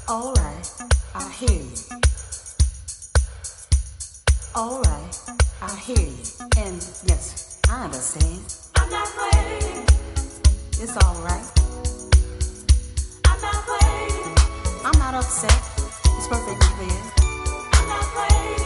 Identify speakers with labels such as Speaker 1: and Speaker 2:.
Speaker 1: All right, I hear you. All right, I hear you. And yes, I understand. I'm not waiting. It's all right. I'm not waiting. I'm not upset. It's perfectly clear. I'm not waiting.